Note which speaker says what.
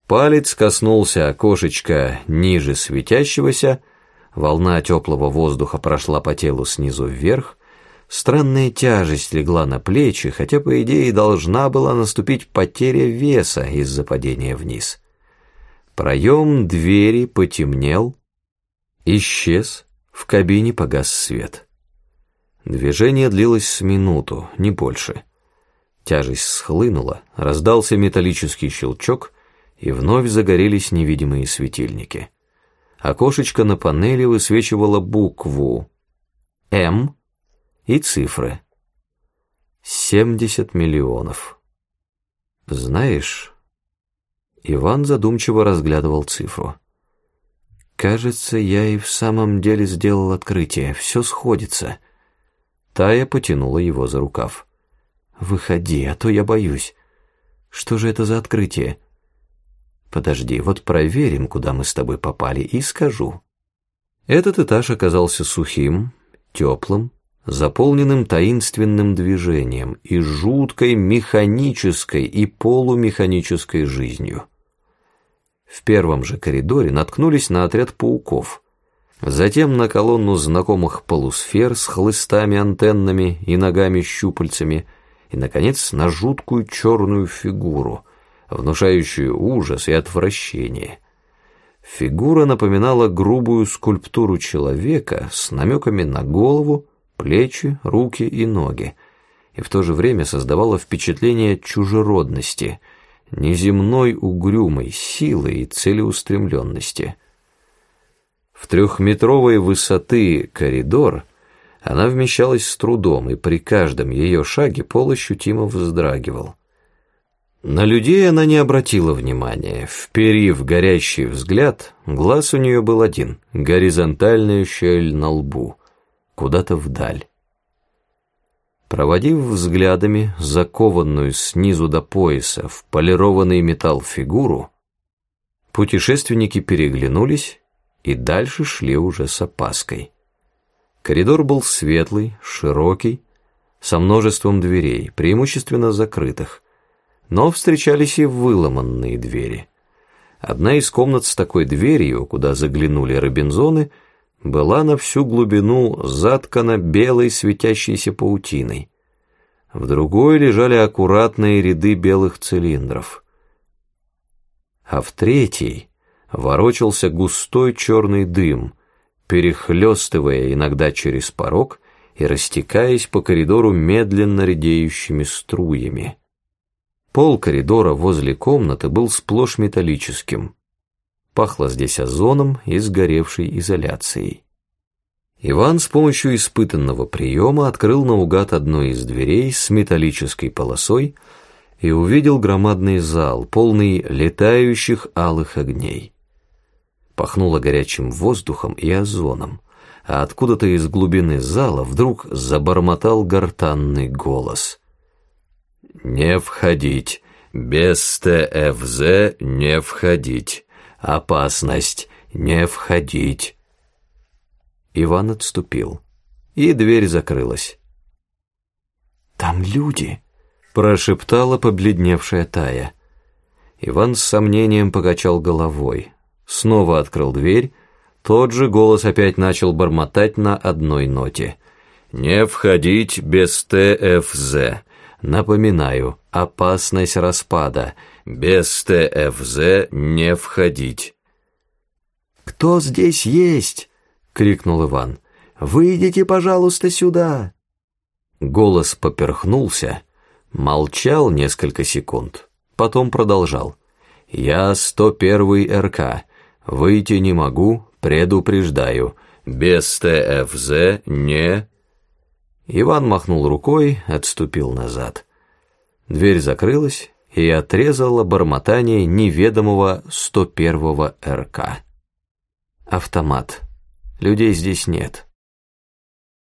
Speaker 1: Палец коснулся окошечка ниже светящегося, волна теплого воздуха прошла по телу снизу вверх, странная тяжесть легла на плечи, хотя, по идее, должна была наступить потеря веса из-за падения вниз. Проем двери потемнел, исчез, в кабине погас свет. Движение длилось с минуту, не больше. Тяжесть схлынула, раздался металлический щелчок, и вновь загорелись невидимые светильники. Окошечко на панели высвечивало букву «М» и цифры. 70 миллионов. Знаешь, Иван задумчиво разглядывал цифру. Кажется, я и в самом деле сделал открытие, все сходится. Тая потянула его за рукав. Выходи, а то я боюсь. Что же это за открытие? Подожди, вот проверим, куда мы с тобой попали, и скажу. Этот этаж оказался сухим, теплым, заполненным таинственным движением и жуткой механической и полумеханической жизнью. В первом же коридоре наткнулись на отряд пауков, затем на колонну знакомых полусфер с хлыстами-антеннами и ногами-щупальцами, и, наконец, на жуткую черную фигуру, внушающую ужас и отвращение. Фигура напоминала грубую скульптуру человека с намеками на голову, плечи, руки и ноги, и в то же время создавала впечатление чужеродности, неземной угрюмой силы и целеустремленности. В 3-метровой высоты коридор она вмещалась с трудом, и при каждом ее шаге пол ощутимо вздрагивал. На людей она не обратила внимания. Вперив горящий взгляд, глаз у нее был один, горизонтальная щель на лбу, куда-то вдаль. Проводив взглядами закованную снизу до пояса в полированный металл фигуру, путешественники переглянулись и дальше шли уже с опаской. Коридор был светлый, широкий, со множеством дверей, преимущественно закрытых, но встречались и выломанные двери. Одна из комнат с такой дверью, куда заглянули робинзоны, была на всю глубину заткана белой светящейся паутиной. В другой лежали аккуратные ряды белых цилиндров. А в третьей ворочался густой черный дым, перехлестывая иногда через порог и растекаясь по коридору медленно редеющими струями. Пол коридора возле комнаты был сплошь металлическим. Пахло здесь озоном и сгоревшей изоляцией. Иван с помощью испытанного приема открыл наугад одну из дверей с металлической полосой и увидел громадный зал, полный летающих алых огней. Пахнуло горячим воздухом и озоном, а откуда-то из глубины зала вдруг забормотал гортанный голос. «Не входить, без ТФЗ не входить, опасность, не входить». Иван отступил, и дверь закрылась. «Там люди», — прошептала побледневшая Тая. Иван с сомнением покачал головой, снова открыл дверь, тот же голос опять начал бормотать на одной ноте. «Не входить без ТФЗ. Напоминаю, опасность распада. Без ТФЗ не входить». «Кто здесь есть?» — крикнул Иван. «Выйдите, пожалуйста, сюда!» Голос поперхнулся, молчал несколько секунд, потом продолжал. «Я 101-й РК. Выйти не могу, предупреждаю. Без ТФЗ не...» Иван махнул рукой, отступил назад. Дверь закрылась и отрезала бормотание неведомого 101-го РК. «Автомат. Людей здесь нет».